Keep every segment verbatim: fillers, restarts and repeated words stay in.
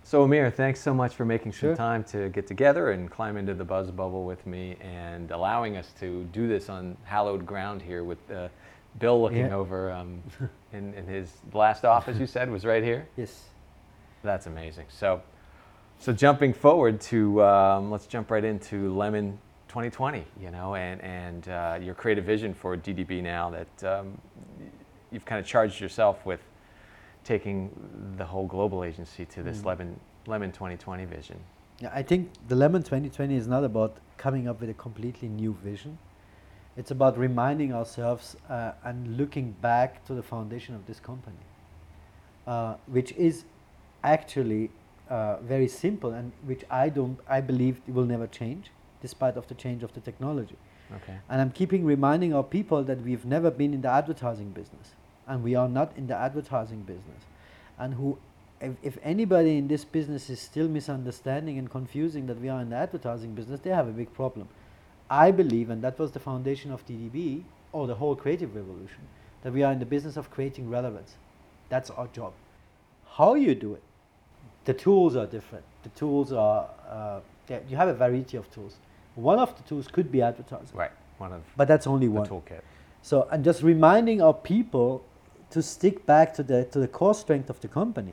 So Amir, thanks so much for making some Sure. time to get together and climb into the buzz bubble with me and allowing us to do this on hallowed ground here with uh, Bill looking Yeah. over um, in, in his last office, you said, was right here? Yes. That's amazing. So, so jumping forward to, um, let's jump right into Lemon twenty twenty, you know, and, and uh, your creative vision for D D B now that um, you've kind of charged yourself with taking the whole global agency to this Mm. Lemon, Lemon twenty twenty vision. Yeah, I think the Lemon twenty twenty is not about coming up with a completely new vision. It's about reminding ourselves uh, and looking back to the foundation of this company, uh, which is actually uh, very simple and which I don't, I believe it will never change, despite of the change of the technology. Okay. And I'm keeping reminding our people that we've never been in the advertising business, and we are not in the advertising business. And who, if, if anybody in this business is still misunderstanding and confusing that we are in the advertising business, they have a big problem. I believe, and that was the foundation of D D B, or the whole creative revolution, that we are in the business of creating relevance. That's our job. How you do it, the tools are different. The tools are, uh, yeah, you have a variety of tools. One of the tools could be advertising. Right. One of But that's only the one. toolkit. So, and just reminding our people to stick back to the to the core strength of the company,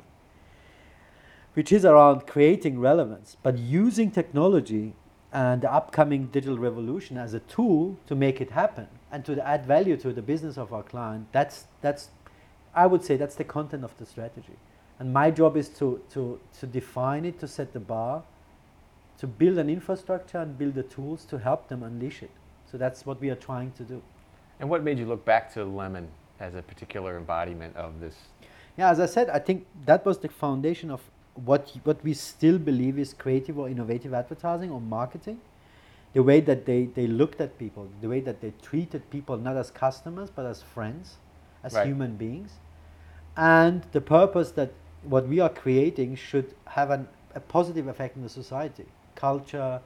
which is around creating relevance, but using technology and the upcoming digital revolution as a tool to make it happen and to add value to the business of our client. That's that's, I would say, that's the content of the strategy. And my job is to to to define it, to set the bar, to build an infrastructure and build the tools to help them unleash it. So that's what we are trying to do. And what made you look back to Lemon as a particular embodiment of this? Yeah, as I said, I think that was the foundation of what what we still believe is creative or innovative advertising or marketing. The way that they, they looked at people, the way that they treated people not as customers but as friends, as Right. human beings. And the purpose that what we are creating should have an, a positive effect on the society, culture,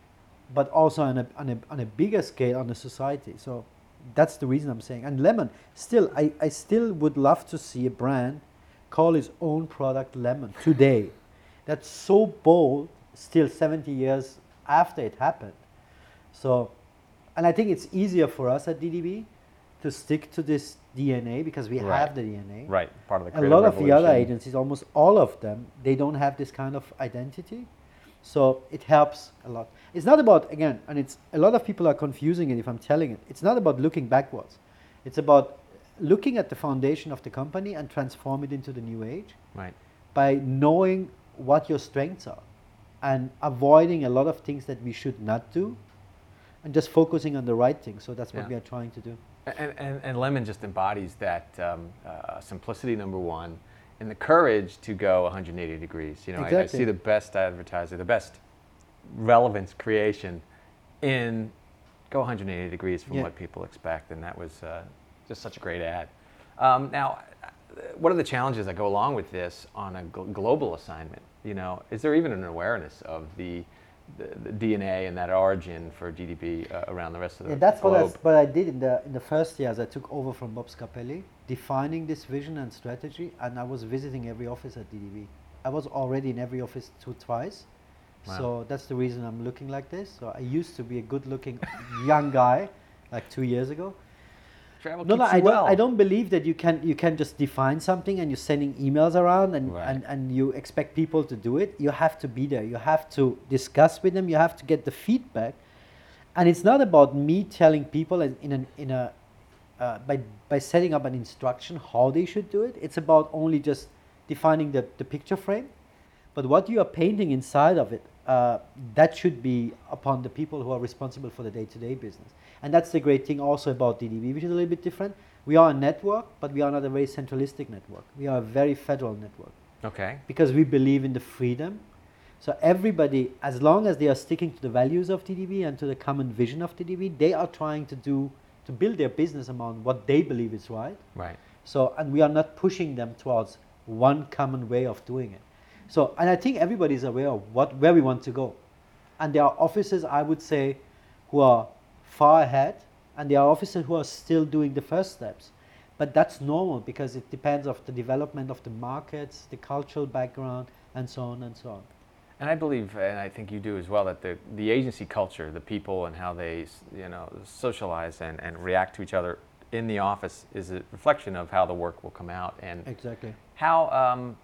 but also on a, on, a, on a bigger scale on the society. So that's the reason I'm saying. And Lemon, still, I, I still would love to see a brand call its own product Lemon today. That's so bold, still seventy years after it happened. So, and I think it's easier for us at D D B to stick to this D N A because we Right. have the D N A. Right. Part of the A creative lot of the other revolution. agencies, almost all of them, they don't have this kind of identity. So it helps a lot. It's not about, again, and it's a lot of people are confusing it if I'm telling it. It's not about looking backwards. It's about looking at the foundation of the company and transform it into the new age Right. by knowing what your strengths are and avoiding a lot of things that we should not do and just focusing on the right things. So that's what Yeah. we are trying to do. And, and, and Lemon just embodies that um, uh, simplicity, number one, and the courage to go one hundred eighty degrees. You know, I, I Exactly. see the best advertiser, the best relevance creation in go one hundred eighty degrees from Yeah. what people expect, and that was uh, just such a great ad. Um, now, uh, what are the challenges that go along with this on a gl- global assignment? You know, is there even an awareness of the the, the D N A and that origin for D D B uh, around the rest of the Yeah, that's what I, globe? s- what I did in the in the first years I took over from Bob Scarpelli, defining this vision and strategy, and I was visiting every office at D D B. I was already in every office two twice, Wow. so that's the reason I'm looking like this. So I used to be a good-looking young guy, like two years ago. Travel No, no, keeps I you don't. well. I don't believe that you can you can just define something and you're sending emails around and, Right. and, and you expect people to do it. You have to be there. You have to discuss with them. You have to get the feedback, and it's not about me telling people in in an, in a uh, by by setting up an instruction how they should do it. It's about only just defining the, the picture frame, but what you are painting inside of it, uh, that should be upon the people who are responsible for the day-to-day business. And that's the great thing also about D D B, which is a little bit different. We are a network, but we are not a very centralistic network. We are a very federal network Okay. because we believe in the freedom. So everybody, as long as they are sticking to the values of D D B and to the common vision of D D B, they are trying to do to build their business around what they believe is right. Right. So, and we are not pushing them towards one common way of doing it. So, and I think everybody is aware of what where we want to go. And there are offices, I would say, who are far ahead, and there are offices who are still doing the first steps. But that's normal because it depends on the development of the markets, the cultural background, and so on and so on. And I believe, and I think you do as well, that the, the agency culture, the people and how they, you know, socialize and, and react to each other in the office is a reflection of how the work will come out. And Exactly. how um,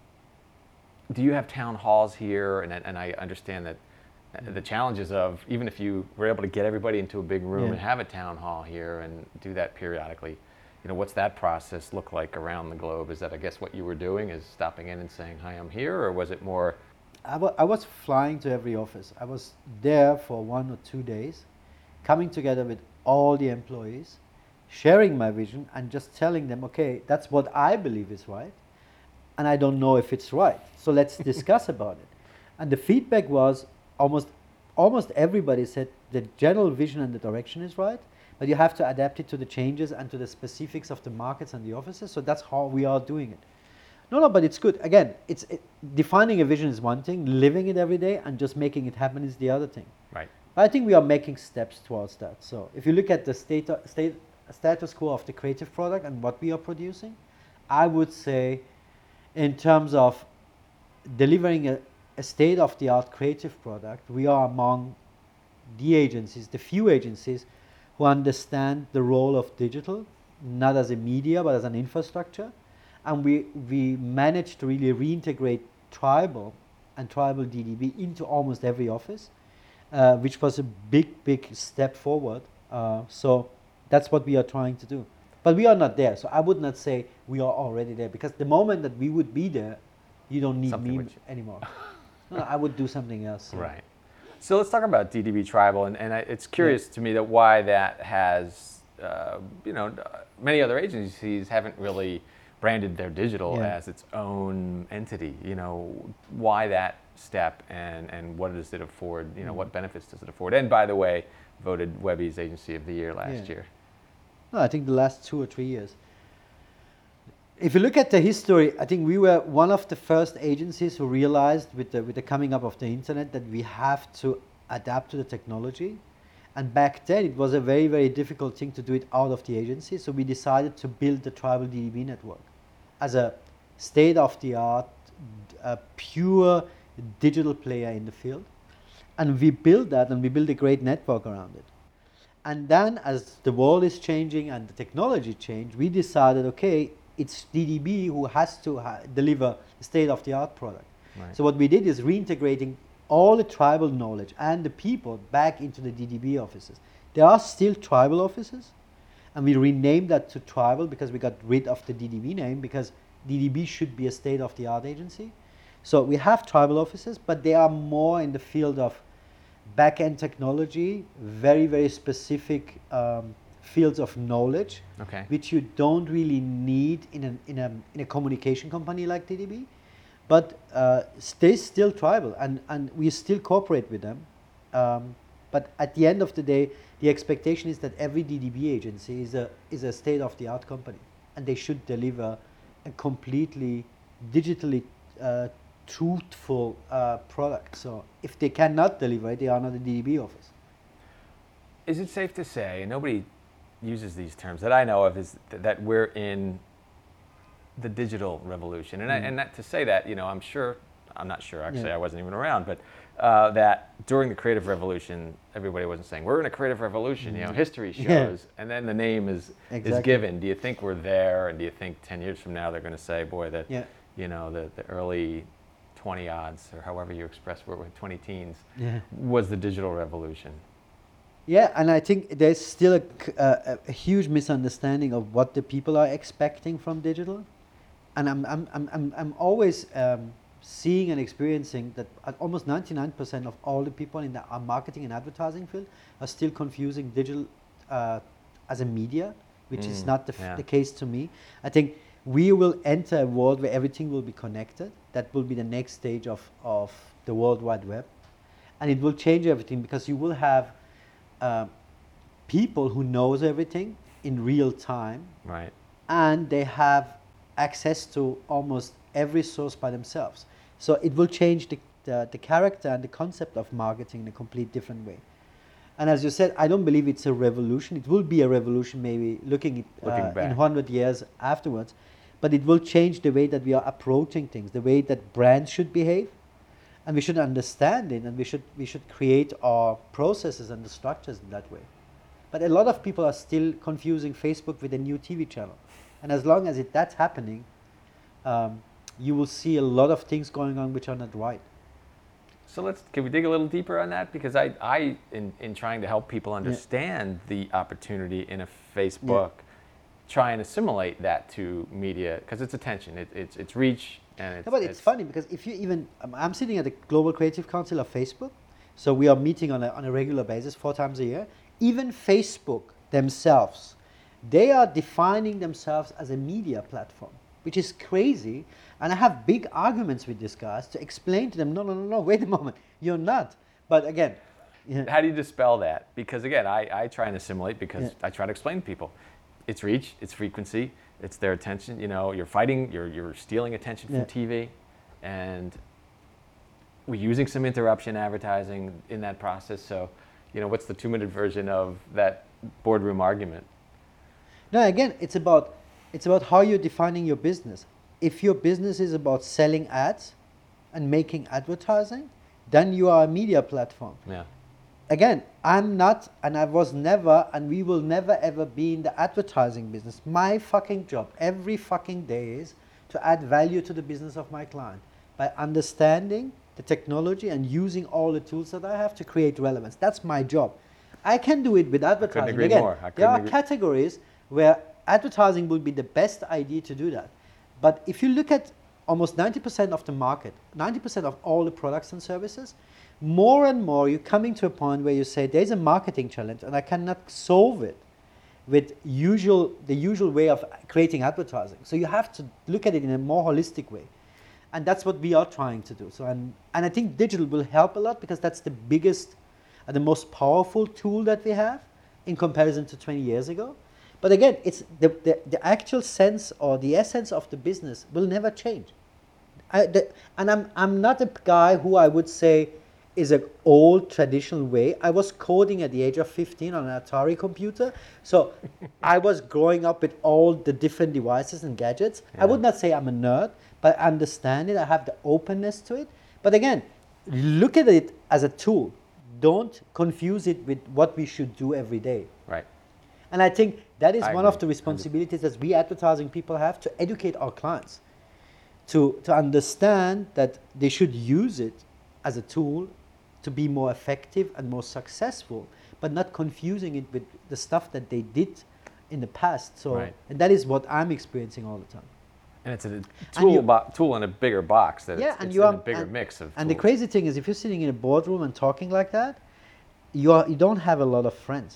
do you have town halls here? And, and I understand that the challenges of, even if you were able to get everybody into a big room Yeah. and have a town hall here and do that periodically, you know, what's that process look like around the globe? Is that, I guess, what you were doing, is stopping in and saying, hi, I'm here? Or was it more... I, w- I was flying to every office. I was there for one or two days, coming together with all the employees, sharing my vision and just telling them, okay, that's what I believe is right, and I don't know if it's right. So let's discuss about it. And the feedback was almost, almost everybody said the general vision and the direction is right, but you have to adapt it to the changes and to the specifics of the markets and the offices. So that's how we are doing it. No, no, but it's good. Again, it's it, defining a vision is one thing, living it every day and just making it happen is the other thing. Right. But I think we are making steps towards that. So if you look at the state, state status quo of the creative product and what we are producing, I would say in terms of delivering a, a state-of-the-art creative product, we are among the agencies, the few agencies who understand the role of digital, not as a media, but as an infrastructure. And we, we managed to really reintegrate tribal and tribal D D B into almost every office, uh, which was a big, big step forward. Uh, so that's what we are trying to do. But we are not there. So I would not say we are already there, because the moment that we would be there, you don't need Something me which- anymore. No, I would do something else. Right. So let's talk about D D B Tribal, and, and I, it's curious to me that why that has, uh, you know, many other agencies haven't really branded their digital Yeah. as its own entity. You know, why that step, and, and what does it afford? You know, Mm. what benefits does it afford? And by the way, voted Webby's Agency of the Year last Yeah. year. No, I think the last two or three years. If you look at the history, I think we were one of the first agencies who realized with the, with the coming up of the internet that we have to adapt to the technology. And back then it was a very, very difficult thing to do it out of the agency. So we decided to build the Tribal D D B network as a state-of-the-art, uh, pure digital player in the field. And we built that, and we built a great network around it. And then as the world is changing and the technology changed, we decided, okay, it's D D B who has to ha- deliver a state-of-the-art product. Right. So what we did is reintegrating all the tribal knowledge and the people back into the D D B offices. There are still tribal offices, and we renamed that to tribal because we got rid of the D D B name, because D D B should be a state-of-the-art agency. So we have tribal offices, but they are more in the field of back-end technology, very, very specific um, fields of knowledge, Okay. which you don't really need in, an, in, a, in a communication company like D D B. But uh, stay still tribal, and, and we still cooperate with them. Um, but at the end of the day, the expectation is that every D D B agency is a, is a state-of-the-art company, and they should deliver a completely digitally uh, truthful uh, product. So if they cannot deliver it, they are not a D D B office. Is it safe to say, and nobody uses these terms that I know of, is th- that we're in the digital revolution? And, I, Mm. and that, to say that, you know, I'm sure, I'm not sure, actually, Yeah. I wasn't even around, but uh, that during the creative revolution, everybody wasn't saying, we're in a creative revolution, you know, history shows, Yeah. and then the name is, is Exactly. given. Do you think we're there, and do you think ten years from now they're going to say, boy, that, Yeah. you know, the, the early twenty odds, or however you express what we're twenty teens, Yeah. was the digital revolution? Yeah, and I think there's still a, c- a- a huge misunderstanding of what the people are expecting from digital. And I'm, I'm, I'm, I'm, I'm always um, seeing and experiencing that at almost ninety-nine percent of all the people in the uh, marketing and advertising field are still confusing digital uh, as a media, which is Mm, not the, f- yeah. the case to me. I think we will enter a world where everything will be connected. That will be the next stage of, of the World Wide Web. And it will change everything, because you will have uh, people who knows everything in real time, Right. and they have access to almost every source by themselves. So it will change the, the, the character and the concept of marketing in a complete different way. And as you said, I don't believe it's a revolution. It will be a revolution maybe looking, at, Looking uh, in back. one hundred years afterwards, but it will change the way that we are approaching things, the way that brands should behave, and we should understand it, and we should we should create our processes and the structures in that way. But a lot of people are still confusing Facebook with a new T V channel, and as long as it, that's happening, um, you will see a lot of things going on which are not right. So let's, can we dig a little deeper on that? Because I, I in, in trying to help people understand yeah. the opportunity in a Facebook, yeah. try and assimilate that to media, because it's attention, it, it's it's reach, and it's... Yeah, but it's, it's funny, because if you even, um, I'm sitting at the Global Creative Council of Facebook, so we are meeting on a, on a regular basis, four times a year. Even Facebook themselves, they are defining themselves as a media platform, which is crazy. And I have big arguments with these guys to explain to them, no, no, no, no, wait a moment, you're not. But again... Yeah. How do you dispel that? Because again, I, I try and assimilate because yeah. I try to explain to people. It's reach, it's frequency, it's their attention. You know, you're fighting, you're, you're stealing attention from yeah. T V. And we're using some interruption advertising in that process. So, you know, what's the two-minute version of that boardroom argument? No, again, it's about, it's about how you're defining your business. If your business is about selling ads and making advertising, then you are a media platform. Yeah. Again, I'm not, and I was never, and we will never ever be in the advertising business. My fucking job every fucking day is to add value to the business of my client by understanding the technology and using all the tools that I have to create relevance. That's my job. I can do it with advertising. I couldn't agree Again, more. I there are agree. categories where advertising would be the best idea to do that. But if you look at almost ninety percent of the market, ninety percent of all the products and services, more and more you're coming to a point where you say there's a marketing challenge and I cannot solve it with usual the usual way of creating advertising. So you have to look at it in a more holistic way. And that's what we are trying to do. So and, and I think digital will help a lot because that's the biggest and the most powerful tool that we have in comparison to twenty years ago. But again, it's the, the, the actual sense or the essence of the business will never change. I, the, and I'm, I'm not a guy who I would say is an old traditional way. I was coding at the age of fifteen on an Atari computer. So I was growing up with all the different devices and gadgets. Yeah. I would not say I'm a nerd, but I understand it. I have the openness to it. But again, look at it as a tool. Don't confuse it with what we should do every day. Right. And I think that is I one agree. of the responsibilities that we advertising people have to educate our clients, to, to understand that they should use it as a tool to be more effective and more successful, but not confusing it with the stuff that they did in the past. So, right. And that is what I'm experiencing all the time. And it's a tool, you, bo- tool in a bigger box. That yeah, it's, and it's you in are, a bigger and, mix of tools. And the crazy thing is, if you're sitting in a boardroom and talking like that, you are you don't have a lot of friends.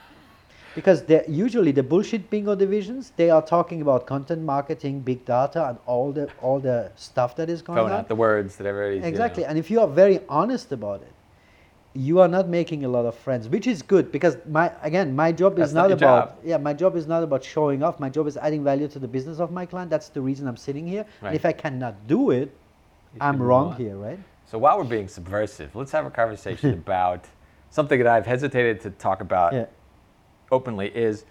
Because usually the bullshit bingo divisions, they are talking about content marketing, big data, and all the all the stuff that is going Throwing on. out the words that everybody's... Exactly. You know. And if you are very honest about it, you are not making a lot of friends, which is good because my again, my job That's is not not, your about job. yeah, my job is not about showing off. My job is adding value to the business of my client. That's the reason I'm sitting here. Right. And if I cannot do it, You I'm wrong here, right? So while we're being subversive, let's have a conversation about something that I've hesitated to talk about Yeah. openly is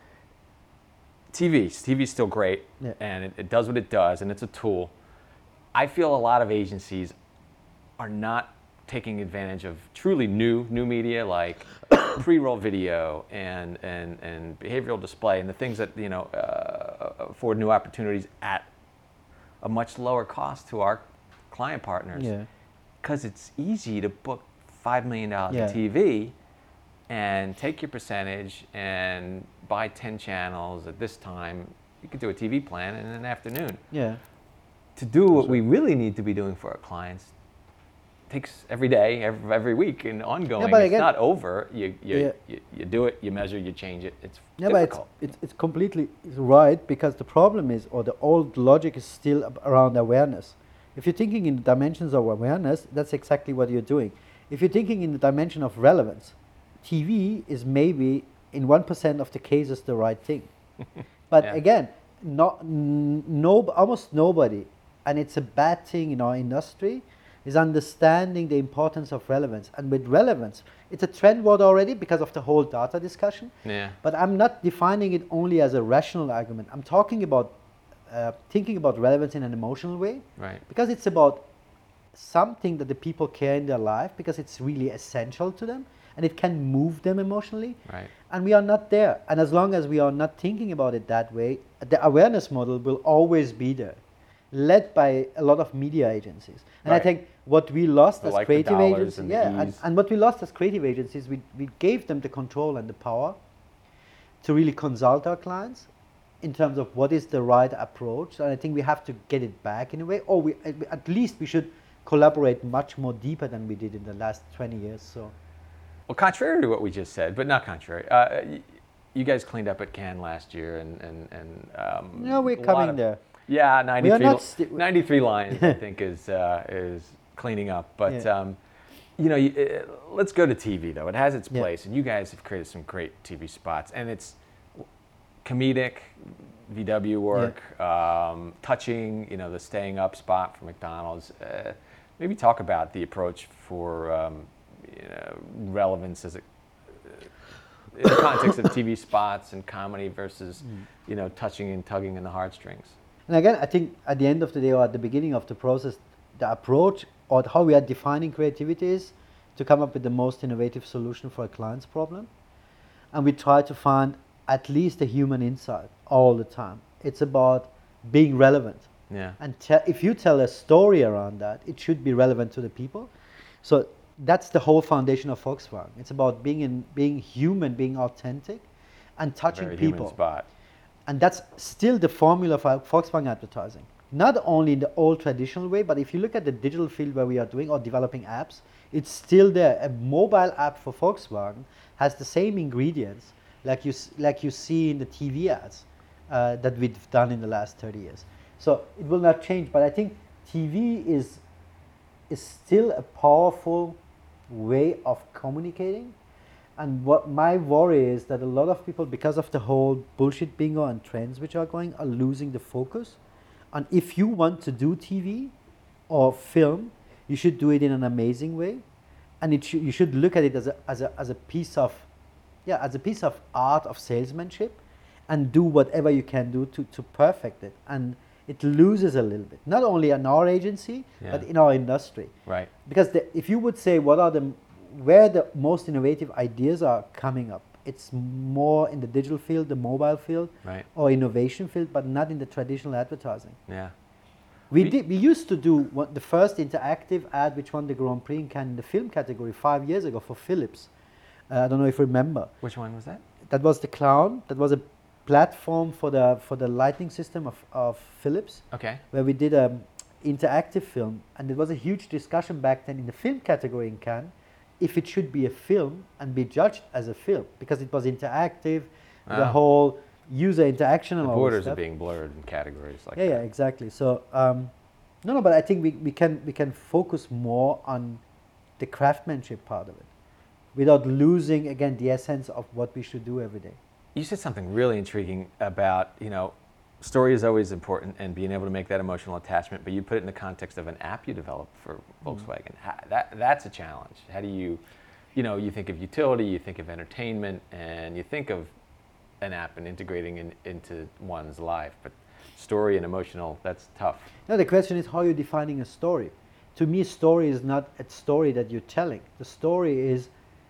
T V. T V is still great, Yeah. and it, it does what it does, and it's a tool. I feel a lot of agencies are not taking advantage of truly new new media like pre-roll video and, and, and behavioral display and the things that you know uh, afford new opportunities at a much lower cost to our client partners. Yeah. Because it's easy to book five million dollars Yeah. in T V and take your percentage and buy ten channels at this time. You could do a T V plan in an afternoon. Yeah. To do what we really need to be doing for our clients takes every day, every, every week, and ongoing. Yeah, but it's again- not over. You you, Yeah. you you do it, you measure, you change it. It's Yeah, but it's, difficult. it's, it's completely right because the problem is, or the old logic is still ab- around awareness. If you're thinking in the dimensions of awareness, that's exactly what you're doing. If you're thinking in the dimension of relevance, T V is maybe in one percent of the cases the right thing. But Yeah. again, not, n- no, almost nobody, and it's a bad thing in our industry, is understanding the importance of relevance. And with relevance, it's a trend word already because of the whole data discussion. Yeah. But I'm not defining it only as a rational argument. I'm talking about uh, thinking about relevance in an emotional way. Right. Because it's about something that the people care in their life because it's really essential to them and it can move them emotionally. Right. And we are not there. And as long as we are not thinking about it that way, the awareness model will always be there, led by a lot of media agencies. And Right. I think what we lost So as like the creative dollars agencies, and the yeah, and, ease. and what we lost as creative agencies, we, we gave them the control and the power to really consult our clients in terms of what is the right approach. And I think we have to get it back in a way, or we, at at least we should collaborate much more deeper than we did in the last twenty years. So, Well, contrary to what we just said, but not contrary, uh, y- you guys cleaned up at Cannes last year, and and and um, no, we're a lot coming of- there. Yeah, ninety-three, not sti- ninety-three lines, I think, is uh, is cleaning up. But Yeah. um, you know, you, uh, let's go to T V though. It has its Yeah. place, and you guys have created some great T V spots, and it's comedic, V W work, um, touching. You know, the staying up spot for McDonald's. Uh, maybe talk about the approach for um, you know, relevance as a in the context of T V spots and comedy versus, you know, touching and tugging in the heartstrings. And again, I think at the end of the day or at the beginning of the process, the approach or how we are defining creativity is to come up with the most innovative solution for a client's problem. And we try to find at least a human insight all the time. It's about being relevant. Yeah. And te- if you tell a story around that, it should be relevant to the people. So that's the whole foundation of Volkswagen. It's about being in, being human, being authentic, and touching Very people. human spot. And that's still the formula for Volkswagen advertising. Not only in the old traditional way, but if you look at the digital field where we are doing or developing apps, it's still there. A mobile app for Volkswagen has the same ingredients like you s- like you see in the T V ads uh, that we've done in the last thirty years. So it will not change. But I think T V is is still a powerful way of communicating. And what my worry is that a lot of people, because of the whole bullshit bingo and trends which are going, are losing the focus. And if you want to do T V or film, you should do it in an amazing way, and it should, you should look at it as a as a as a piece of, yeah, as a piece of art of salesmanship, and do whatever you can do to to perfect it. And it loses a little bit, not only in our agency, Yeah. but in our industry. Right. Because the, if you would say what are the where the most innovative ideas are coming up, it's more in the digital field, the mobile field, Right. or innovation field, but not in the traditional advertising. Yeah. We We- did. We used to do what, the first interactive ad which won the Grand Prix in Cannes in the film category five years ago for Philips. Uh, I don't know if you remember. Which one was that? That was the Clown. That was a platform for the for the lighting system of, of Philips, Okay. where we did an interactive film, and there was a huge discussion back then in the film category in Cannes if it should be a film and be judged as a film because it was interactive, the Ah. whole user interaction and The all this borders stuff. are being blurred in categories like yeah, that. yeah, exactly. So um, no, no, but I think we, we can we can focus more on the craftsmanship part of it, without losing again the essence of what we should do every day. You said something really intriguing about, you know, story is always important and being able to make that emotional attachment, but you put it in the context of an app you developed for Volkswagen. How, that, that's a challenge. How do you, you know, you think of utility, you think of entertainment, and you think of an app and integrating in, into one's life, but story and emotional, that's tough. Now the question is how you're defining a story. To me, a story is not a story that you're telling. The story is,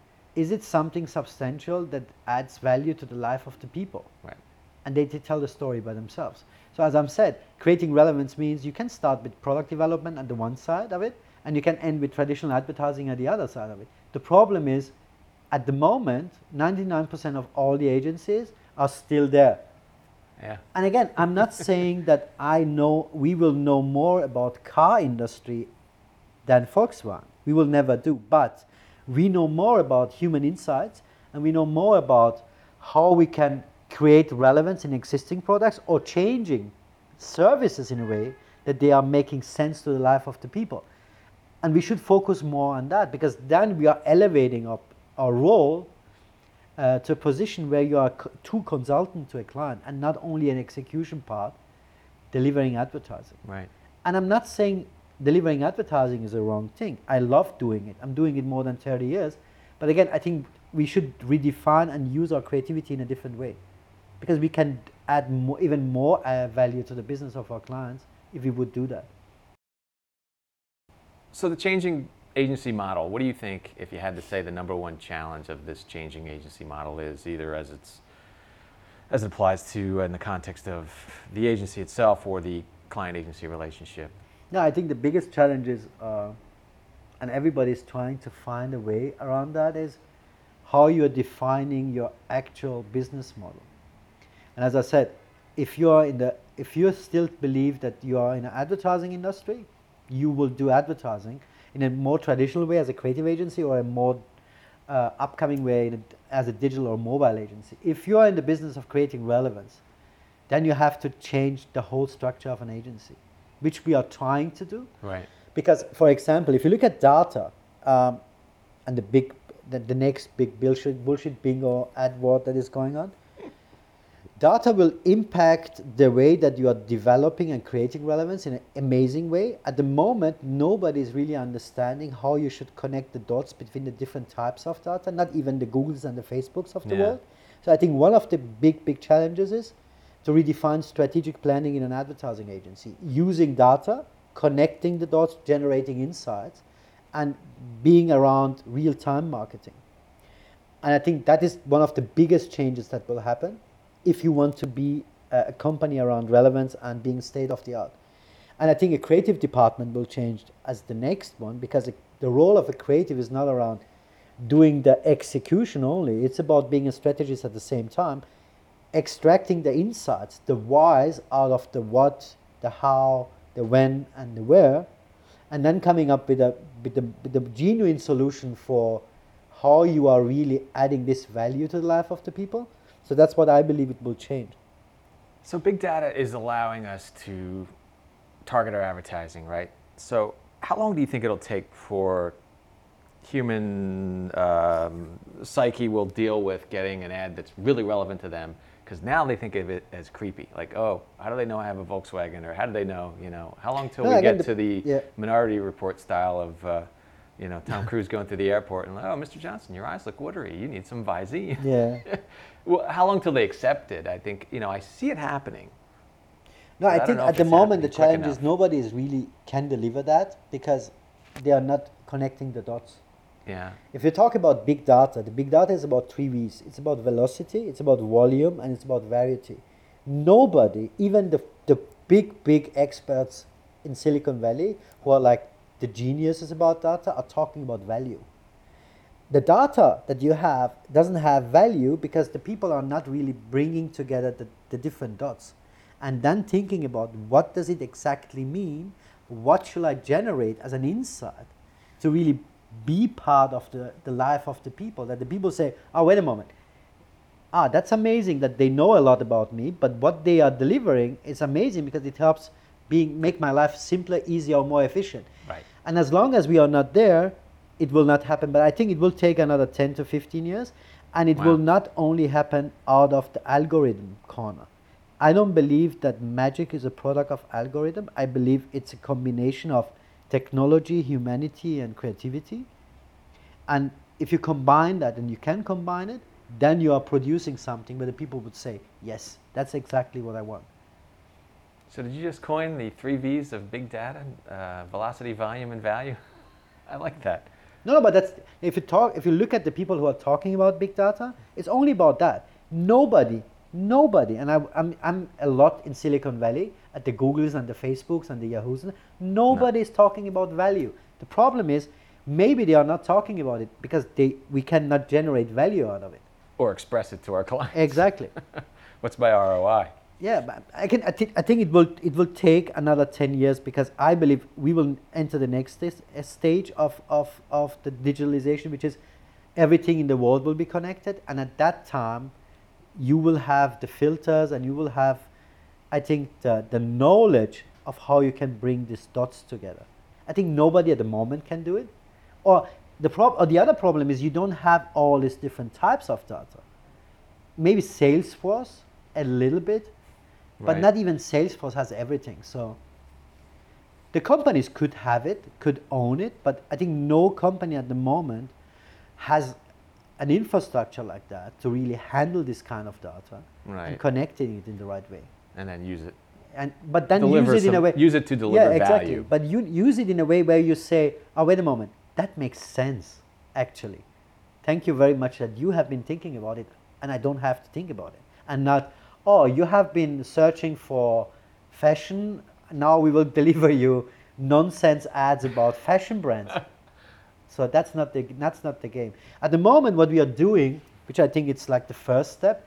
is it something substantial that adds value to the life of the people? Right. And they, they tell the story by themselves. So as I've said, creating relevance means you can start with product development on the one side of it, and you can end with traditional advertising at the other side of it. The problem is, at the moment, ninety-nine percent of all the agencies are still there. Yeah. And again, I'm not saying that I know, we will know more about car industry than Volkswagen. We will never do, but we know more about human insights, and we know more about how we can create relevance in existing products or changing services in a way that they are making sense to the life of the people. And we should focus more on that, because then we are elevating up our role uh, to a position where you are co- true consultant to a client and not only an execution part delivering advertising. Right. And I'm not saying delivering advertising is a wrong thing. I love doing it. I'm doing it more than thirty years. But again, I think we should redefine and use our creativity in a different way, because we can add more, even more uh, value to the business of our clients if we would do that. So the changing agency model, what do you think, if you had to say the number one challenge of this changing agency model is, either as it's as it applies to uh, in the context of the agency itself or the client-agency relationship? No, I think the biggest challenge is, uh, and everybody's trying to find a way around that, is how you're defining your actual business model. And as I said, if you are in the, if you still believe that you are in the advertising industry, you will do advertising in a more traditional way as a creative agency, or a more uh, upcoming way in a, as a digital or mobile agency. If you are in the business of creating relevance, then you have to change the whole structure of an agency, which we are trying to do. Right. Because, for example, if you look at data, um, and the big, the, the next big bullshit, bullshit bingo ad word that is going on, data will impact the way that you are developing and creating relevance in an amazing way. At the moment, nobody is really understanding how you should connect the dots between the different types of data, not even the Googles and the Facebooks of the Yeah. world. So I think one of the big, big challenges is to redefine strategic planning in an advertising agency, using data, connecting the dots, generating insights, and being around real-time marketing. And I think that is one of the biggest changes that will happen if you want to be a, a company around relevance and being state of the art. And I think a creative department will change as the next one, because the, the role of a creative is not around doing the execution only. It's about being a strategist at the same time, extracting the insights, the whys out of the what, the how, the when, and the where, and then coming up with a with the, with the genuine solution for how you are really adding this value to the life of the people. So that's what I believe it will change. So big data is allowing us to target our advertising, right? So how long do you think it'll take for human um, psyche will deal with getting an ad that's really relevant to them? Because now they think of it as creepy. Like, oh, how do they know I have a Volkswagen? Or how do they know, you know, how long till No, we again, get the- to the yeah. Minority Report style of, uh, you know, Tom Cruise going through the airport and like, oh, Mister Johnson, your eyes look watery. You need some Visine. Yeah. Well, how long till they accept it? I think, you know, I see it happening. No, But I I don't think know at if the it's moment the happening quick challenge is enough. nobody is really can deliver that, because they are not connecting the dots. Yeah. If you talk about big data, the big data is about three V's. It's about velocity, it's about volume, and it's about variety. Nobody, even the, the big, big experts in Silicon Valley, who are like the geniuses about data, are talking about value. The data that you have doesn't have value because the people are not really bringing together the, the different dots and then thinking about what does it exactly mean, what should I generate as an insight to really be part of the, the life of the people, that the people say, oh, wait a moment, ah, that's amazing that they know a lot about me, but what they are delivering is amazing because it helps being, make my life simpler, easier, or more efficient. Right. And as long as we are not there, it will not happen. But I think it will take another ten to fifteen years, and it Wow. will not only happen out of the algorithm corner. I don't believe that magic is a product of algorithm. I believe it's a combination of technology, humanity, and creativity. And if you combine that, and you can combine it, then you are producing something where the people would say, yes, that's exactly what I want. So did you just coin the three V's of big data? Uh, velocity, volume, and value? I like that. No, no, but that's, if you talk, if you look at the people who are talking about big data, it's only about that. Nobody, nobody, and I, I'm, I'm a lot in Silicon Valley at the Googles and the Facebooks and the Yahoos. Nobody is talking about value. The problem is maybe they are not talking about it because they we cannot generate value out of it. Or express it to our clients. Exactly. What's my R O I? Yeah, but I can. I think. I think it will. It will take another ten years because I believe we will enter the next stage, a stage of, of of the digitalization, which is everything in the world will be connected, and at that time, you will have the filters and you will have, I think, the the knowledge of how you can bring these dots together. I think nobody at the moment can do it, or the prob- or the other problem is you don't have all these different types of data. Maybe Salesforce a little bit. But Right. not even Salesforce has everything. So the companies could have it, could own it, but I think no company at the moment has an infrastructure like that to really handle this kind of data Right. and connecting it in the right way. And then use it and but then Deliver use it in a some- way. use it to deliver yeah, exactly. value. But you use it in a way where you say, "Oh, wait a moment, that makes sense. Actually, thank you very much that you have been thinking about it, and I don't have to think about it." And not, "Oh, you have been searching for fashion. Now we will deliver you nonsense ads about fashion brands." So that's not the that's not the game. At the moment, what we are doing, which I think it's like the first step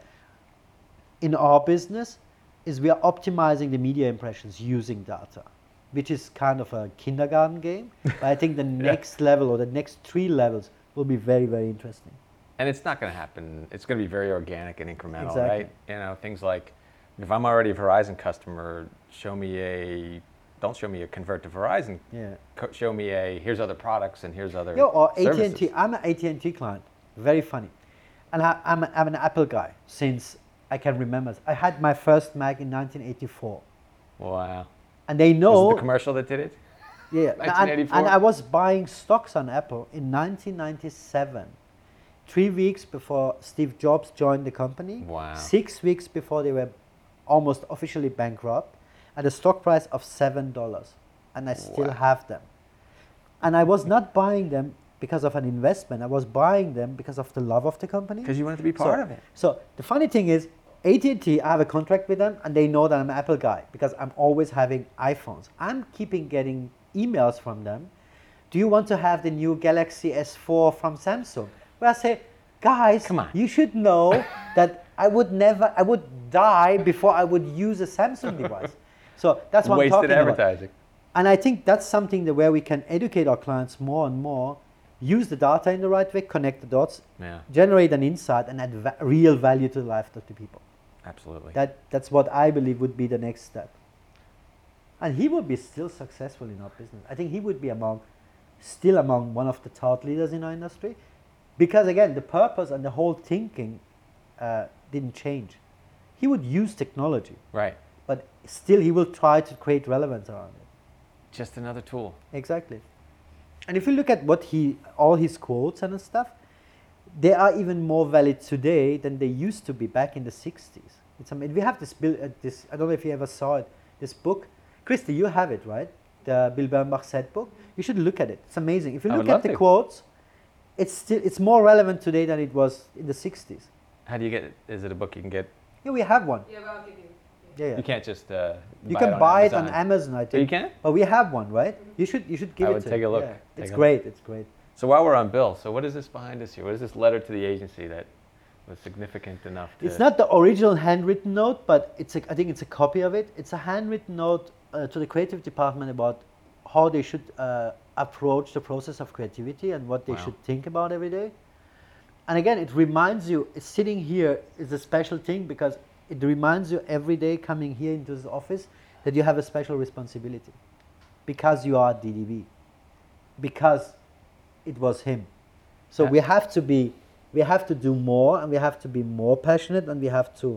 in our business, is we are optimizing the media impressions using data, which is kind of a kindergarten game. But I think the next level or the next three levels will be very, very interesting. And it's not going to happen. It's going to be very organic and incremental, Exactly. right? You know, things like, if I'm already a Verizon customer, show me a, don't show me a convert to Verizon. Yeah. Co- show me a, here's other products and here's other Yo, or A T and services. T. I'm an A T and T client. Very funny. And I, I'm, a, I'm an Apple guy since I can remember. I had my first Mac in nineteen eighty-four. Wow. And they know. Was it the commercial that did it? Yeah, and- nineteen eighty-four? And I was buying stocks on Apple in nineteen ninety-seven, three weeks before Steve Jobs joined the company, Wow. six weeks before they were almost officially bankrupt, at a stock price of seven dollars. And I still Wow. have them. And I was not buying them because of an investment. I was buying them because of the love of the company. Because you wanted to be part so, of it. So the funny thing is, A T and T, I have a contract with them, and they know that I'm an Apple guy because I'm always having iPhones. I'm keeping getting emails from them. Do you want to have the new Galaxy S four from Samsung? Where I say, guys, Come on. you should know that I would never, I would die before I would use a Samsung device. So that's what I'm Wasted talking about. advertising. And I think that's something that where we can educate our clients more and more, use the data in the right way, connect the dots, Yeah, generate an insight, and add va- real value to the life of the people. absolutely. That, that's what I believe would be the next step. And he would be still successful in our business. I think he would be among, still among one of the thought leaders in our industry. Because again, the purpose and the whole thinking uh, didn't change. He would use technology, Right. but still he will try to create relevance around it. Just another tool. Exactly. And if you look at what he, all his quotes and stuff, they are even more valid today than they used to be back in the sixties. It's amazing. We have this, bill, uh, this, I don't know if you ever saw it, this book. Christy, you have it, right? The Bill Bernbach said book. You should look at it. It's amazing. If you I look would at love the to. quotes, it's still, it's more relevant today than it was in the sixties. How do you get it? Is it a book you can get? Yeah, we have one. Yeah, but I'll give you. Yeah, yeah. You can't just uh, You buy can it on buy Amazon. it on Amazon, I Oh, think. you can? But we have one, right? You should, you should give I it would to take him. a look. Yeah. Take It's a great. It's great. So while we're on Bill, so what is this behind us here? What is this letter to the agency that was significant enough to... It's not the original handwritten note, but it's a, I think it's a copy of it. It's a handwritten note uh, to the creative department about how they should uh, approach the process of creativity and what they Wow. should think about every day. And again, it reminds you, sitting here is a special thing because it reminds you every day coming here into this office that you have a special responsibility because you are D D B, because it was him. So Yeah. we have to be, we have to do more, and we have to be more passionate, and we have to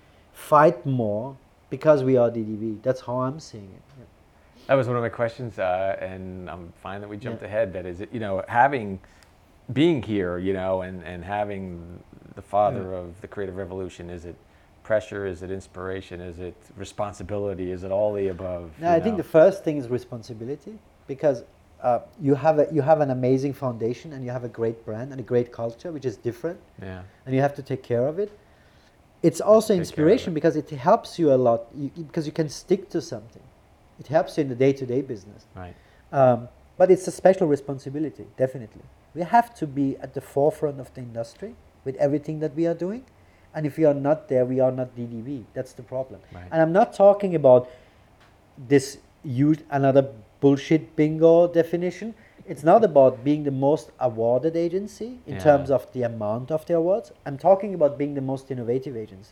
fight more because we are D D B. That's how I'm seeing it. Yeah. That was one of my questions, uh, and I'm fine that we jumped Yeah. ahead. That is, you know, having, being here, you know, and, and having the father Yeah. of the creative revolution, is it pressure, is it inspiration, is it responsibility, is it all the above? No, you I think know? the first thing is responsibility because uh, you have a you have an amazing foundation and you have a great brand and a great culture, which is different, Yeah, and you have to take care of it. It's also Take care of inspiration it. because it helps you a lot you, you- because you can stick to something. It helps you in the day-to-day business. right. Um, but it's a special responsibility, definitely. We have to be at the forefront of the industry with everything that we are doing. And if we are not there, we are not D D B. That's the problem. Right. And I'm not talking about this huge, another bullshit bingo definition. It's not about being the most awarded agency in Yeah. terms of the amount of the awards. I'm talking about being the most innovative agency.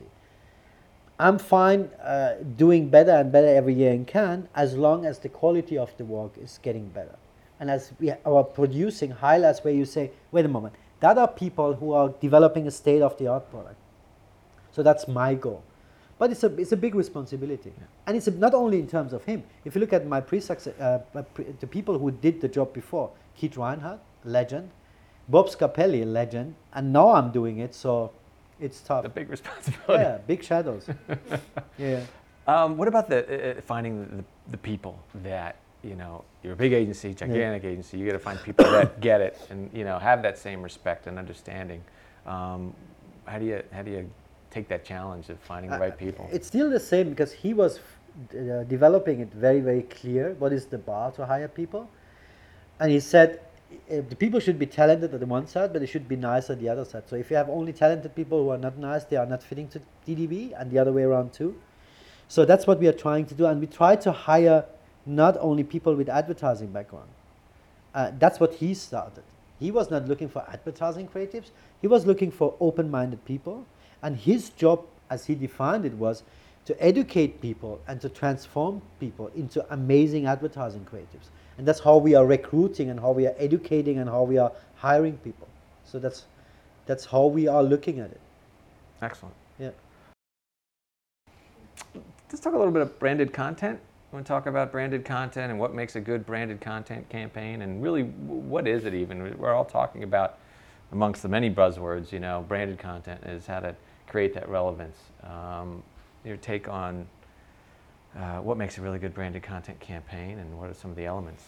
I'm fine uh, doing better and better every year in Cannes as long as the quality of the work is getting better. And as we are producing highlights where you say, wait a moment, that are people who are developing a state-of-the-art product. So that's my goal. But it's a, it's a big responsibility. Yeah. And it's a, not only in terms of him. If you look at my pre-success, uh, my pre- the people who did the job before, Keith Reinhardt, legend, Bob Scarpelli, legend, and now I'm doing it, so it's tough. The big responsibility. Yeah, big shadows. Yeah. Um, what about the uh, finding the, the people that, you know, you're a big agency, gigantic yeah. agency, you got to find people that get it and, you know, have that same respect and understanding. Um, how do you how do you take that challenge of finding the right people? Uh, it's still the same because he was uh, developing it very, very clear. What is the bar to hire people? And he said uh, the people should be talented at the one side, but they should be nice at the other side. So if you have only talented people who are not nice, they are not fitting to D D B, and the other way around too. So that's what we are trying to do, and we try to hire not only people with advertising background. Uh, that's what he started. He was not looking for advertising creatives. He was looking for open-minded people. And his job, as he defined it, was to educate people and to transform people into amazing advertising creatives. And that's how we are recruiting and how we are educating and how we are hiring people. So that's, that's how we are looking at it. Excellent. Yeah. Let's talk a little bit of branded content. I want to talk about branded content and what makes a good branded content campaign, and really, what is it even? We're all talking about, amongst the many buzzwords, you know, branded content is how to create that relevance. Um, your take on uh, what makes a really good branded content campaign, and what are some of the elements?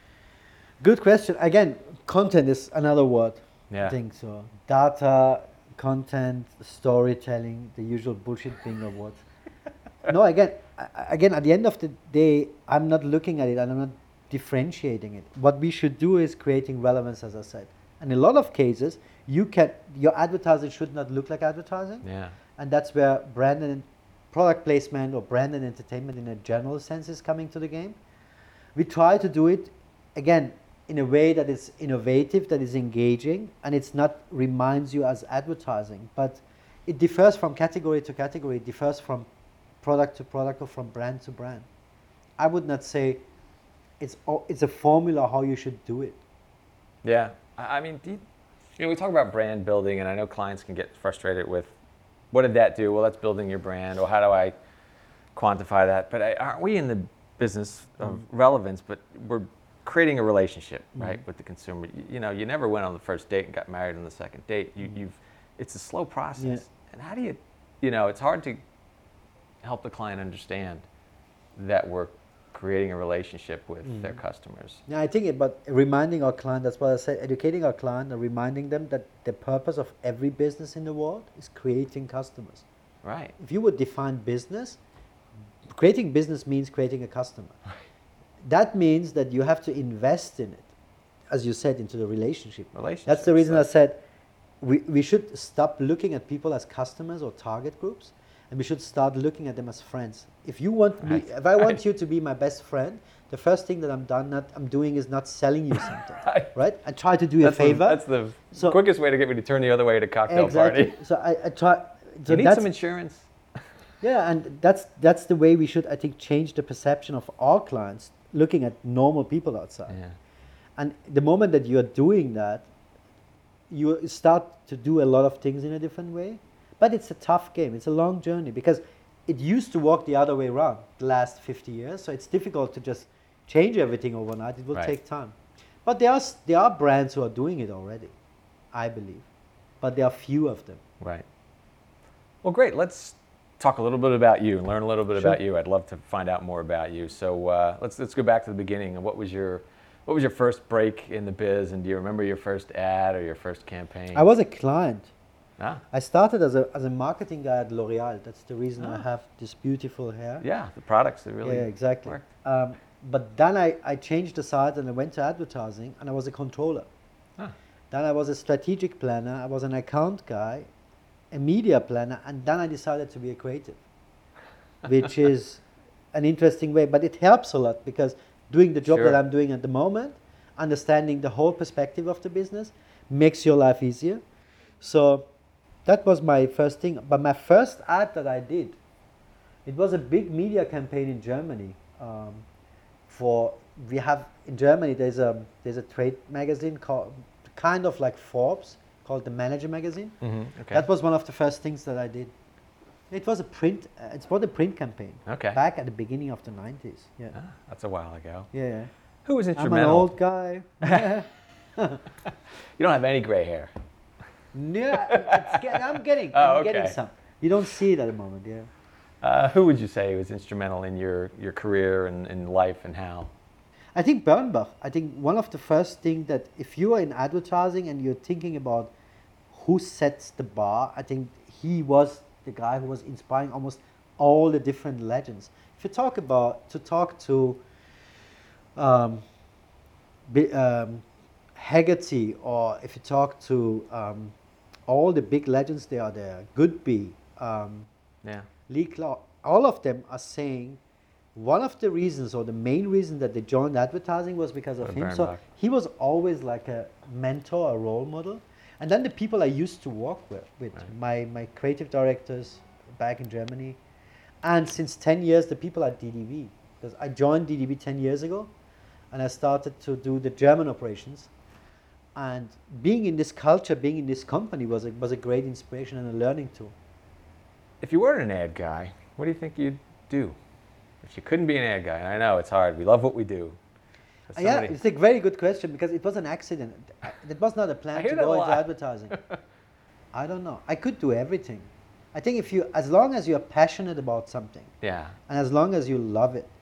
Good question. Again, content is another word. Yeah. I think so. Data, content, storytelling, the usual bullshit thing of what. No, again, again, at the end of the day, I'm not looking at it and I'm not differentiating it. What we should do is creating relevance, as I said. And in a lot of cases, you can, your advertising should not look like advertising. Yeah. And that's where brand and product placement or brand and entertainment in a general sense is coming to the game. We try to do it, again, in a way that is innovative, that is engaging, and it's not reminds you as advertising. But it differs from category to category, it differs from product to product or from brand to brand. I would not say it's it's a formula how you should do it. Yeah, I mean, do you, you know, we talk about brand building, and I know clients can get frustrated with, what did that do? Well, that's building your brand, or how do I quantify that? But I, aren't we in the business of mm. relevance? But we're creating a relationship, mm. right, with the consumer. You, you know, you never went on the first date and got married on the second date. You, mm. you've, it's a slow process. Yeah. And how do you, you know, it's hard to help the client understand that we're creating a relationship with mm. their customers. Yeah, I think about reminding our client, that's what I said, educating our client and reminding them that the purpose of every business in the world is creating customers. Right. If you would define business, creating business means creating a customer. That means that you have to invest in it, as you said, into the relationship. Relationship. That's the reason I said we, we should stop looking at people as customers or target groups, and we should start looking at them as friends. If you want right. me, if I want right. you to be my best friend, the first thing that I'm done, not I'm doing is not selling you something, right. right? I try to do that's a favor. The, that's the so, quickest way to get me to turn the other way at a cocktail exactly. party. So I, I try. So you need some insurance. Yeah, and that's that's the way we should, I think, change the perception of our clients looking at normal people outside. Yeah. And the moment that you are doing that, you start to do a lot of things in a different way. But it's a tough game. It's a long journey because it used to work the other way around the last fifty years. So it's difficult to just change everything overnight. It will right. take time. But there are, there are brands who are doing it already, I believe. But there are few of them. Right. Well, great. Let's talk a little bit about you and learn a little bit sure. about you. I'd love to find out more about you. So uh, let's let's go back to the beginning. And what was your what was your first break in the biz? And do you remember your first ad or your first campaign? I was a client. Ah. I started as a as a marketing guy at L'Oreal. That's the reason ah. I have this beautiful hair. Yeah, the products that really yeah exactly. worked. Um, but then I, I changed the side and I went to advertising and I was a controller. Ah. Then I was a strategic planner. I was an account guy, a media planner, and then I decided to be a creative, which is an interesting way. But it helps a lot because doing the job sure. that I'm doing at the moment, understanding the whole perspective of the business, makes your life easier. So that was my first thing. But my first ad that I did, it was a big media campaign in Germany. Um, for we have in Germany there's a there's a trade magazine called kind of like Forbes called the Manager magazine. Mm-hmm. Okay. That was one of the first things that I did. It was a print. Uh, it's was a print campain. Okay. Back at the beginning of the nineties. Yeah. Ah, that's a while ago. Yeah. yeah. Who was I'm instrumental? an old guy. You don't have any gray hair. Yeah, it's get, I'm getting. Oh, I'm okay. getting some. You don't see it at the moment. Yeah. Uh, who would you say was instrumental in your, your career and, and life, and how? I think Bernbach. I think one of the first things that if you are in advertising and you're thinking about who sets the bar, I think he was the guy who was inspiring almost all the different legends. If you talk about, to talk to um, Bi- um, Haggerty, or if you talk to um, all the big legends, they are there, Goodby, um, Yeah. Lee Clark, all of them are saying one of the reasons, or the main reason that they joined advertising was because of For him. So Bernbach. he was always like a mentor, a role model. And then the people I used to work with, with Right. my, my creative directors back in Germany. And since ten years, the people at D D B. Because I joined D D B ten years ago, and I started to do the German operations. And being in this culture, being in this company was a, was a great inspiration and a learning tool. If you weren't an ad guy, what do you think you'd do? If you couldn't be an ad guy, and I know it's hard, we love what we do. But Uh, yeah, somebody- it's a very good question because it was an accident. It was not a I plan hear to that go a into lot. advertising. I don't know. I could do everything. I think if you, as long as you're passionate about something, yeah. and as long as you love it,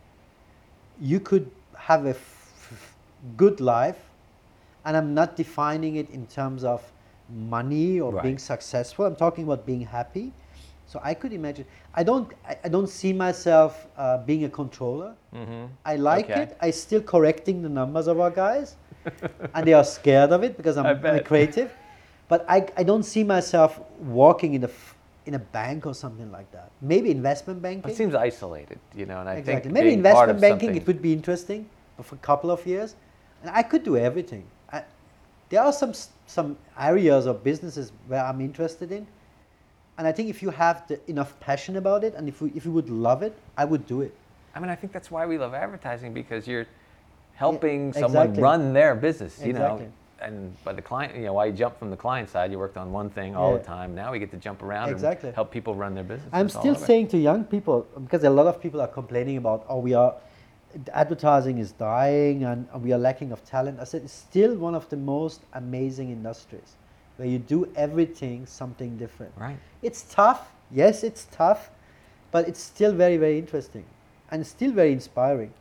you could have a f- f- good life. And I'm not defining it in terms of money or Right. being successful. I'm talking about being happy. So I could imagine. I don't. I, I don't see myself uh, being a controller. Mm-hmm. I like Okay. it. I still correcting the numbers of our guys, and they are scared of it because I'm, I I'm a bet. creative. But I, I don't see myself walking in a f- in a bank or something like that. Maybe investment banking. It seems isolated, you know, and I Exactly. think Maybe being part investment of banking, something- it would be interesting for a couple of years. And I could do everything. I, there are some s- some areas of businesses where I'm interested in. And I think if you have the, enough passion about it, and if, we, if you would love it, I would do it. I mean, I think that's why we love advertising, because you're helping Yeah, someone exactly. run their business, you Exactly. know. And by the client, you know, why you jump from the client side, you worked on one thing all Yeah. the time. Now we get to jump around Exactly. and help people run their business. I'm still saying to young people, because a lot of people are complaining about, oh, we are, advertising is dying and we are lacking of talent. I said, it's still one of the most amazing industries where you do everything something different. Right. It's tough. Yes, it's tough, but it's still very, very interesting and still very inspiring.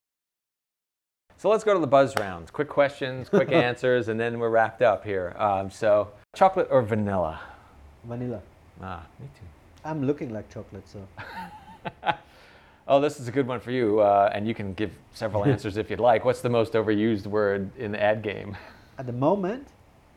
So let's go to the buzz rounds. Quick questions, quick answers, and then we're wrapped up here. Um, so, chocolate or vanilla? Vanilla. Ah, me too. I'm looking like chocolate, so. Oh, this is a good one for you, uh, and you can give several answers if you'd like. What's the most overused word in the ad game? At the moment,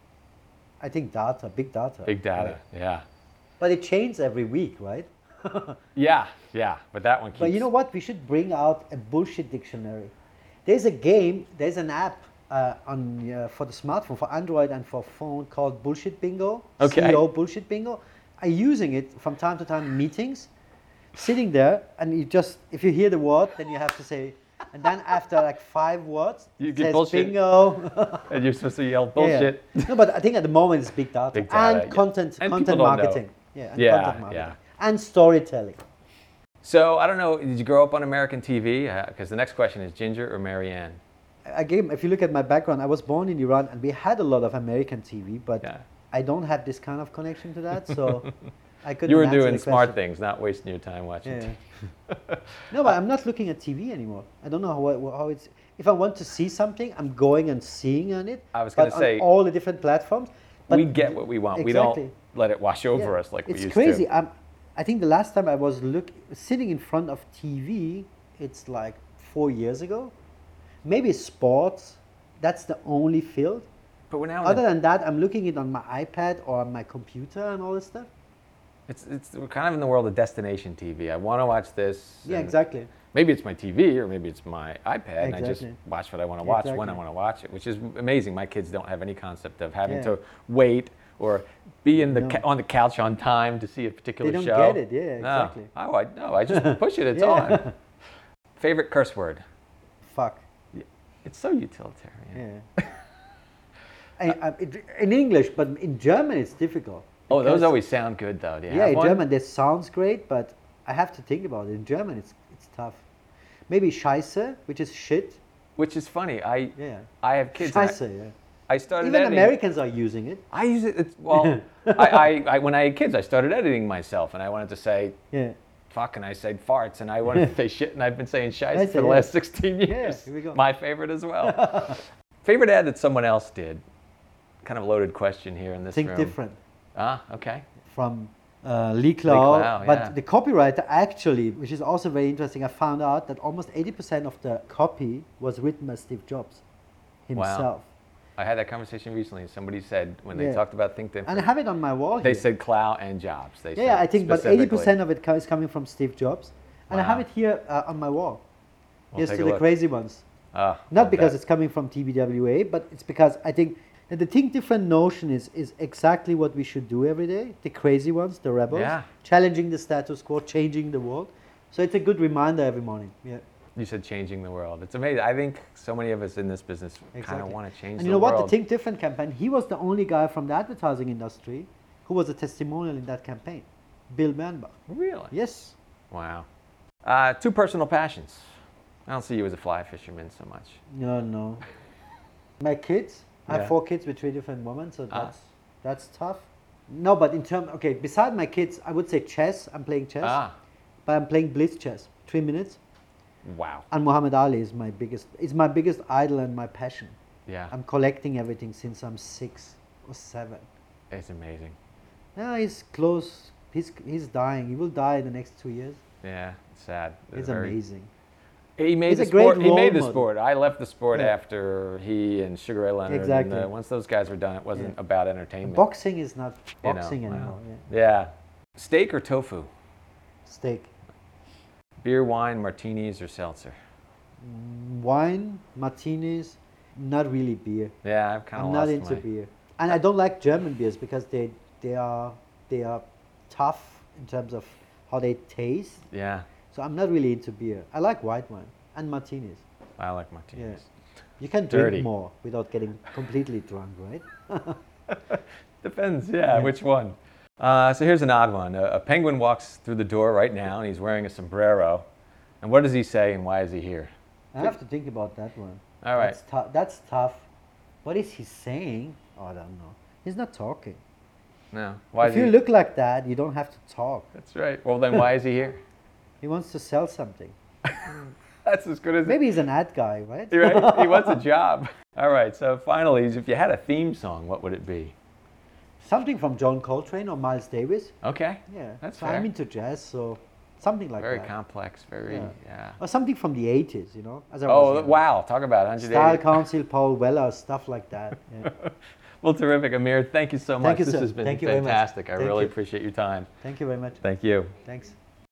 I think data, big data. Big data, Right. yeah. But it changes every week, right? Yeah, yeah, but that one keeps... But you know what? We should bring out a bullshit dictionary. There's a game, there's an app uh, on uh, for the smartphone, for Android and for phone called Bullshit Bingo. Okay. C E O Bullshit Bingo. I'm using it from time to time in meetings, sitting there, and you just, if you hear the word, then you have to say, and then after like five words, You it get says bullshit. bingo. And you're supposed to yell Yeah. bullshit. No, but I think at the moment it's big data, Big data, and yeah. content, And content people don't know. marketing. Yeah, and Yeah, content marketing. yeah. And storytelling. So, I don't know, did you grow up on American T V? Because the next question is Ginger or Marianne? Again, if you look at my background, I was born in Iran and we had a lot of American T V, but Yeah. I don't have this kind of connection to that, so I couldn't You were answer doing the smart question. things, not wasting your time watching Yeah. T V. No, but I'm not looking at T V anymore. I don't know how, how it's. If I want to see something, I'm going and seeing on it. I was but gonna on say, all the different platforms. But We get what we want. We Exactly. don't let it wash over Yeah, us like we it's used crazy. to. I'm, I think the last time I was look, sitting in front of T V, it's like four years ago. Maybe sports. That's the only field. But we're now in Other the, than that, I'm looking it on my iPad or on my computer and all this stuff. it's, it's, we're kind of in the world of destination T V. I want to watch this. Yeah, and exactly. Maybe it's my T V or maybe it's my iPad, and I just Exactly. watch what I want to watch when I Exactly. want to watch it, which is amazing. My kids don't have any concept of having Yeah. to wait or be in the No. ca- on the couch on time to see a particular They don't show. get it, yeah, No. exactly. Oh, I, no, I just push it. It's Yeah. on. Favorite curse word? Fuck. It's so utilitarian. Yeah. I, I, it, in English, but in German it's difficult. Oh, those because- always sound good though. Do you Yeah, have in one? German this sounds great, but I have to think about it. In German it's it's tough. Maybe Scheiße, which is shit. Which is funny. I Yeah. I have kids. and I- Scheiße, yeah. I started Even editing. Americans are using it. I use it. It's, well, I, I, I when I had kids, I started editing myself, and I wanted to say, Yeah. fuck, and I said farts, and I wanted to say shit, and I've been saying I shite for say, the yeah. last sixteen years. Yeah, here we go. My favorite as well. Favorite ad that someone else did? Kind of loaded question here in this Think room. different. Ah, okay. From uh, Lee Clow, Clow, but yeah. the copywriter actually, which is also very interesting, I found out that almost eighty percent of the copy was written by Steve Jobs himself. I had that conversation recently. Somebody said when they Yeah. talked about Think And I Different, have it on my wall they here. said Clow and Jobs. They yeah, said yeah, I think, but eighty specifically. percent of it co- is coming from Steve Jobs. And I have Wow. it here uh, on my wall. We'll Here's take to a the look. crazy ones. Ah, Not love because that. it's coming from T B W A, but it's because I think that the Think Different notion is, is exactly what we should do every day. The crazy ones, the rebels, Yeah. challenging the status quo, changing the world. So it's a good reminder every morning. Yeah. You said changing the world. It's amazing. I think so many of us in this business kind of Exactly. want to change And the you know what? world. The Think Different campaign, he was the only guy from the advertising industry who was a testimonial in that campaign. Bill Bernbach. Really? Yes. Wow. Uh, two personal passions. I don't see you as a fly fisherman so much. No, no. My kids, I Yeah. have four kids with three different women, so Ah. that's that's tough. No, but in terms, okay, beside my kids, I would say chess. I'm playing chess, Ah, but I'm playing blitz chess, three minutes. wow. And Muhammad Ali is my biggest, is my biggest idol and my passion. Yeah, I'm collecting everything since I'm six or seven. it's amazing. Yeah, he's close. He's he's dying. He will die in the next two years. Yeah, it's sad. It's very- amazing. He made He's the a great sport. He role made the model. sport. I left the sport Yeah. after he and Sugar Ray Leonard. Exactly. And, uh, once those guys were done, it wasn't Yeah. about entertainment. Boxing is not you know. boxing Wow. anymore. Yeah. Yeah. Steak or tofu? Steak. Beer, wine, martinis, or seltzer? Mm, Wine, martinis, not really beer. Yeah, I've kind of I'm lost not into my... beer, and I don't like German beers because they they are they are tough in terms of how they taste. Yeah, So I'm not really into beer. I like white wine and martinis. I like martinis. You can drink Dirty. more without getting completely drunk, right? Depends, yeah, which one. Uh, so here's an odd one. A, a penguin walks through the door right now, and he's wearing a sombrero. And what does he say, and why is he here? I have to think about that one. All right. That's, tou- that's tough. What is he saying? Oh, I don't know. He's not talking. No. Why if is you he? look like that, you don't have to talk. That's right. Well, then why is he here? He wants to sell something. That's as good as it. Maybe he's an ad guy, right? You're right. He wants a job. All right. So finally, if you had a theme song, what would it be? Something from John Coltrane or Miles Davis. Okay. Yeah, That's so fair. I'm into jazz, so something like Very that. complex. Very. Yeah. Yeah. Or something from the eighties, you know. As I was Oh young. wow! Talk about one hundred Style eighty. Council, Paul Weller, stuff like that. Yeah. Well, terrific, Amir. Thank you so much. Thank you, this sir. has been Thank you very much. fantastic. I Thank really you. appreciate your time. Thank you very much. Thank you. Thanks.